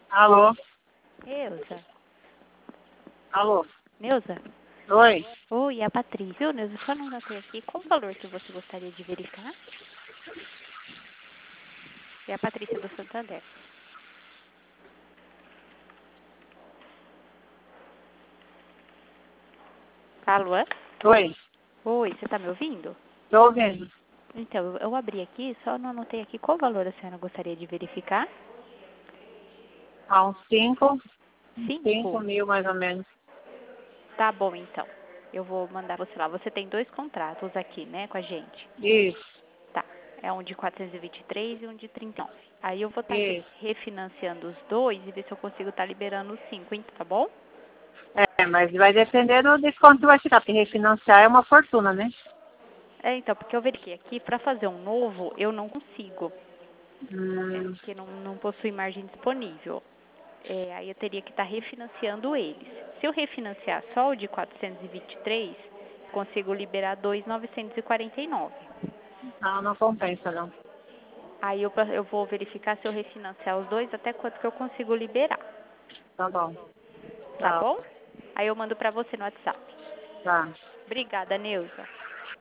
Alô? Neuza? Alô? Neuza? Oi? Oi, é a Patrícia. Viu, Neuza? Só não notei aqui. Qual o valor que você gostaria de verificar? É a Patrícia do Santander. Alô? Oi? Oi, você tá me ouvindo? Tô ouvindo. Então, eu abri aqui, só não anotei aqui qual valor a senhora gostaria de verificar. Há uns 5 5? mil mais ou menos. Tá bom, então. Eu vou mandar você lá. Você tem 2 contratos aqui, né, com a gente. Isso, Tá. É um de 423 e um de 39. Aí eu vou estar isso. refinanciando os dois e ver se eu consigo estar liberando os 5, então, tá bom? É, mas vai depender do desconto que vai ficar, porque refinanciar é uma fortuna, né? É, então, porque eu verifiquei aqui, para fazer um novo, eu não consigo, Hum, porque não possui margem disponível. É, aí eu teria que estar refinanciando eles. Se eu refinanciar só o de 423, consigo liberar 2.949. não compensa, não. Aí eu vou verificar se eu refinanciar os dois, até quanto que eu consigo liberar, Tá bom. tá Tá, bom? Aí eu mando para você no WhatsApp. tá. Obrigada, Neuza.